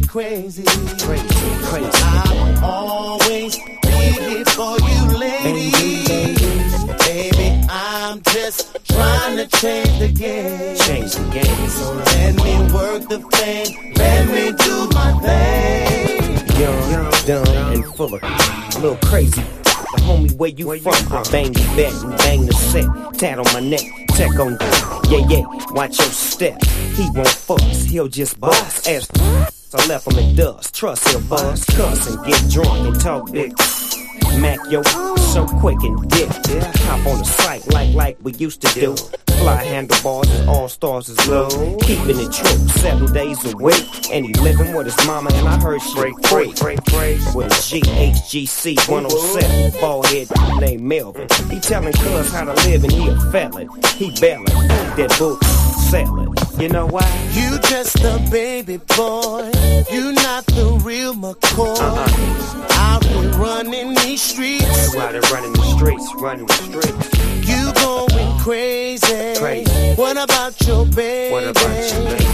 crazy. I'll always be here for you, lady. Baby, I'm just trying to change the game. So let me work the thing. Let me do my thing. Young, dumb, and full of a little crazy. The homie, where you from? I bang the bet and bang the set. Tat on my neck, tech on you. Yeah, watch your step. He won't fuss, he'll just bust. So I left him in dust. Trust he'll buzz, cuss and get drunk and talk big. Mac yo, so quick and dip. Hop on the site like we used to do. Fly handlebars and all stars is low. Keeping it true 7 days a week. And he living with his mama and I heard she free. With a GHGC 107 bald head named Melvin. He telling cuz how to live and he a felon. He bailin', that book selling. You know why? You just a baby boy. You not the real McCoy. Out here running these streets. You out here running the streets, You going crazy. What about your baby?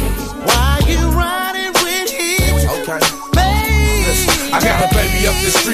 Why you riding with him? Okay. Baby. Listen, I got a baby up the street.